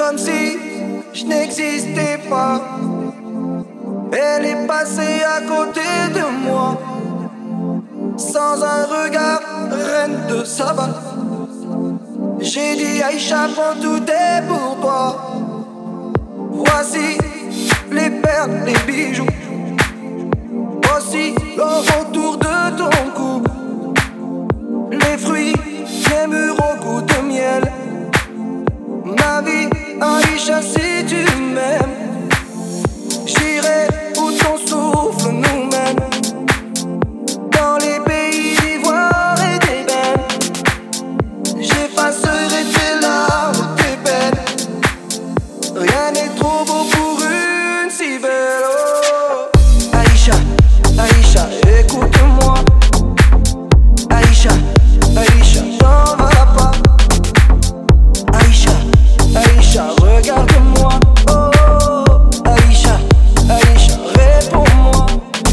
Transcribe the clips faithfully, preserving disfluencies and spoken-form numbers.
Comme si je n'existais pas. Elle est passée à côté de moi, sans un regard, reine de Saba. J'ai dit Aïcha, prends tout est pour toi. Voici les perles, les bijoux, aussi l'or autour de ton cou, les fruits, les mûrs au goût de miel. Ma vie, Aïcha, si tu m'aimes, j'irai où ton souffle nous mène, dans les pays d'ivoire et d'ébène. J'effacerai tes larmes, tes peines. Rien n'est trop beau pour une si belle. Oh. Aïcha, Aïcha, écoute-moi. Aïcha, Aïcha, t'en vas pas. Aïcha, Aïcha, regarde-moi. Oh, Aïcha, Aïcha, réponds-moi.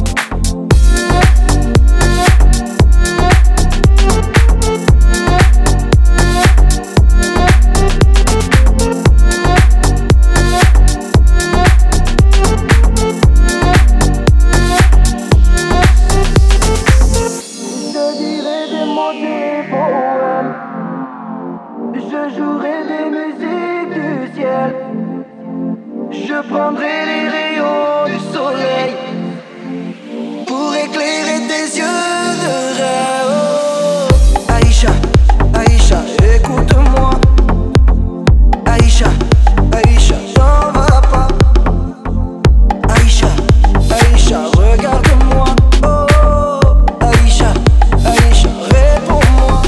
Je dirai des mots, des poèmes. Je jouerai des musiques du ciel. Je prendrai les rayons du soleil pour éclairer tes yeux de rêve. Oh. Aïcha, Aïcha, écoute-moi. Aïcha, Aïcha, t'en vas pas. Aïcha, Aïcha, regarde-moi. Oh, Aïcha, Aïcha, réponds-moi.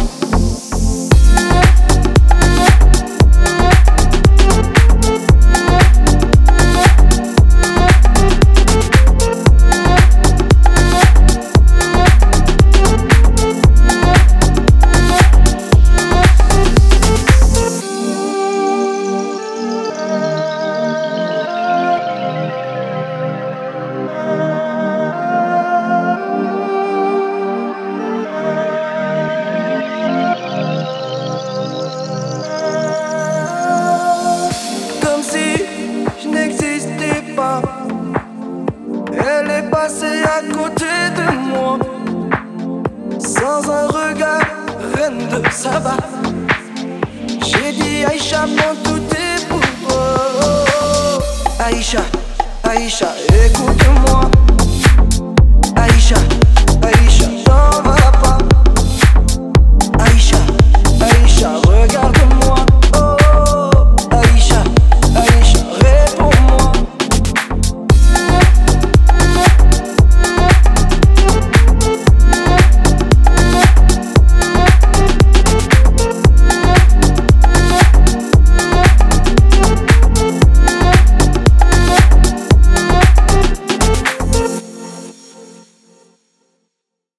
Comme si je n'existais pas. Elle est passée à côté de moi, sans un regard, reine de Saba. J'ai dit Aïcha, prends tout est pour toi. Oh, oh, oh. Aïcha, Aïcha, écoute-moi.